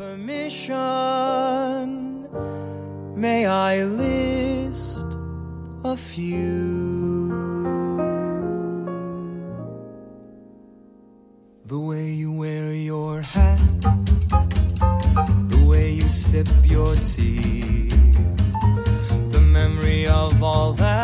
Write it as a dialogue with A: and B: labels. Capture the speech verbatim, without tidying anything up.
A: permission, may I list a few? The way you wear your hat, the way you sip your tea, the memory of all that